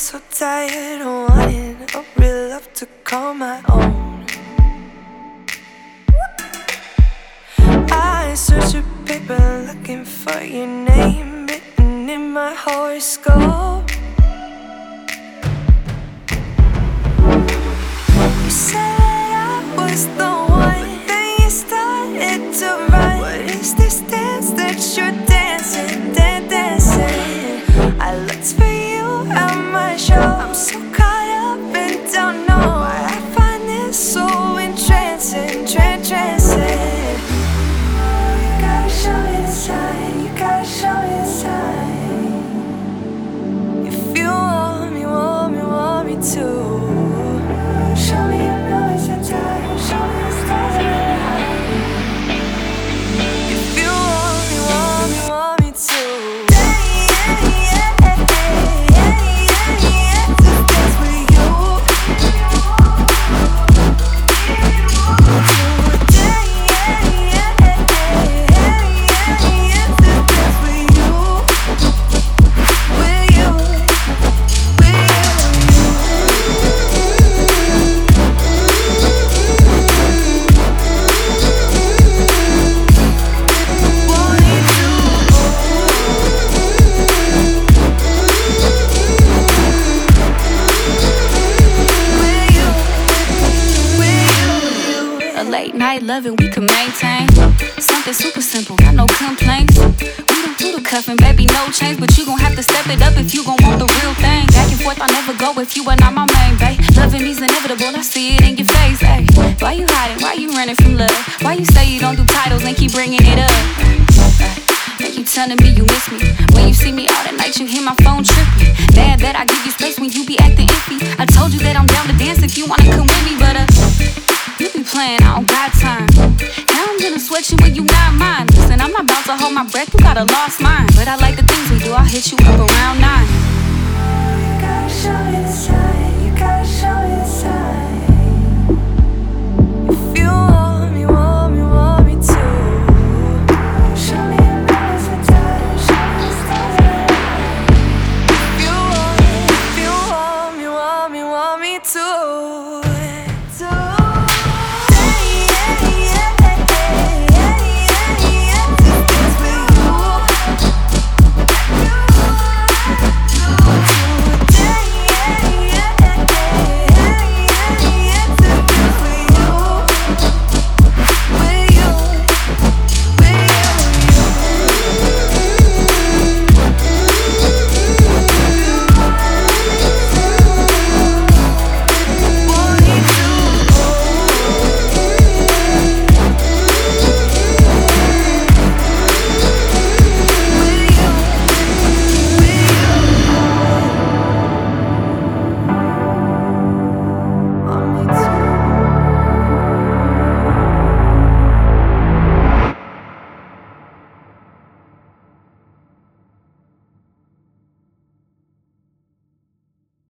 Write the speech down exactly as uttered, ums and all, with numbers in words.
so tired of wanting a real love to call my own. I search your paper looking for your name written in my horoscope. You said I was the one, then you started to run. What is this dance that you're dancing, dan dancing? I looked for you at my show. I'm so caught up and don't know why I find this so entrancing, tran trancing. You gotta show me the sign, you gotta show me the sign. If you want me, want me, want me too. Show me your noise and time, show me the stars in the night. If you want me, want me, want me too. Late night loving we can maintain something super simple, got no complaints. We don't do the cuffing, baby, no change, but you gon' have to step it up if you gon' want the real thing. Back and forth, I'll never go if you are not my main, babe. Loving me's inevitable, I see it in your face, ayy. Why you hiding? Why you running from love? Why you say you don't do titles and keep bringing it up? And you telling me you miss me. When you see me out at night, you hear my phone tripping. Mad that I give you space when you be acting iffy. I told you that I'm down to dance if you wanna come with me, but uh you be playing, I don't got time. Now I'm gonna sweat you when you not mine. Listen, I'm not about to hold my breath, you got a lost mind. But I like the things we do, I'll hit you up around nine. You gotta show me the sign, you gotta show me the sign.